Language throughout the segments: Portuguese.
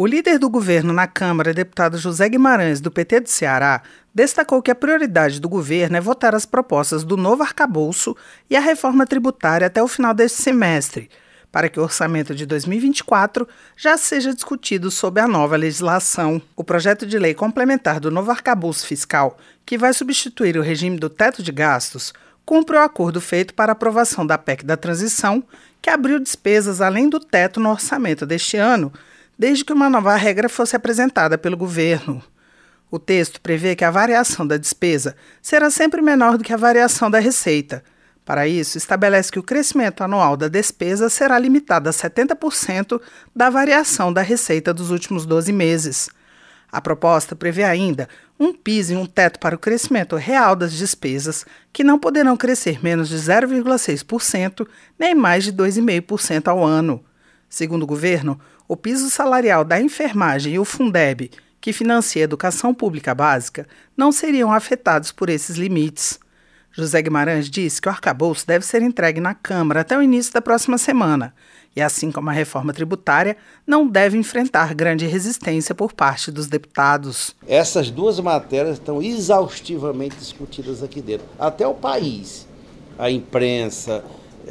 O líder do governo na Câmara, deputado José Guimarães, do PT do Ceará, destacou que a prioridade do governo é votar as propostas do novo arcabouço e a reforma tributária até o final deste semestre, para que o orçamento de 2024 já seja discutido sob a nova legislação. O projeto de lei complementar do novo arcabouço fiscal, que vai substituir o regime do teto de gastos, cumpre o acordo feito para aprovação da PEC da transição, que abriu despesas além do teto no orçamento deste ano, desde que uma nova regra fosse apresentada pelo governo. O texto prevê que a variação da despesa será sempre menor do que a variação da receita. Para isso, estabelece que o crescimento anual da despesa será limitado a 70% da variação da receita dos últimos 12 meses. A proposta prevê ainda um piso e um teto para o crescimento real das despesas, que não poderão crescer menos de 0,6% nem mais de 2,5% ao ano. Segundo o governo, o piso salarial da enfermagem e o Fundeb, que financia a educação pública básica, não seriam afetados por esses limites. José Guimarães disse que o arcabouço deve ser entregue na Câmara até o início da próxima semana e, assim como a reforma tributária, não deve enfrentar grande resistência por parte dos deputados. Essas duas matérias estão exaustivamente discutidas aqui dentro. Até o país, a imprensa,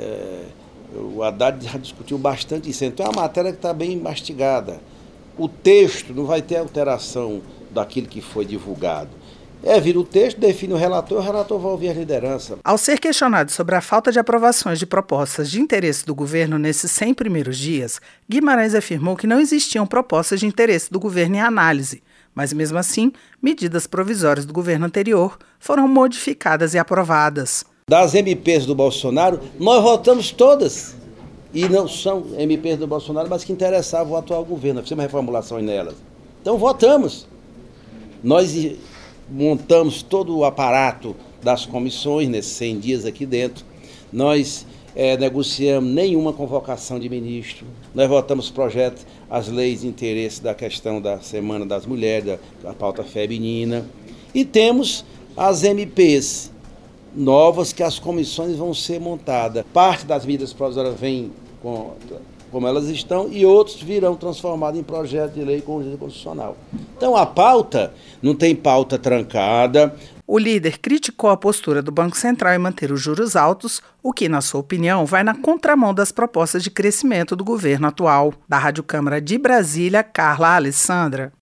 o Haddad já discutiu bastante isso. Então é uma matéria que está bem mastigada. O texto não vai ter alteração daquilo que foi divulgado. Vira o texto, define o relator vai ouvir a liderança. Ao ser questionado sobre a falta de aprovações de propostas de interesse do governo nesses 100 primeiros dias, Guimarães afirmou que não existiam propostas de interesse do governo em análise, mas mesmo assim, medidas provisórias do governo anterior foram modificadas e aprovadas. Das MPs do Bolsonaro, nós votamos todas. E não são MPs do Bolsonaro, mas que interessavam o atual governo. Fizemos reformulações nelas. Então votamos. Nós montamos todo o aparato das comissões nesses 100 dias aqui dentro. Nós negociamos nenhuma convocação de ministro. Nós votamos projetos, as leis de interesse da questão da Semana das Mulheres, da pauta feminina. E temos as MPs novas que as comissões vão ser montadas. Parte das medidas provisórias vem como elas estão e outros virão transformados em projeto de lei com urgência constitucional. Então a pauta não tem pauta trancada. O líder criticou a postura do Banco Central em manter os juros altos, o que, na sua opinião, vai na contramão das propostas de crescimento do governo atual. Da Rádio Câmara de Brasília, Carla Alessandra.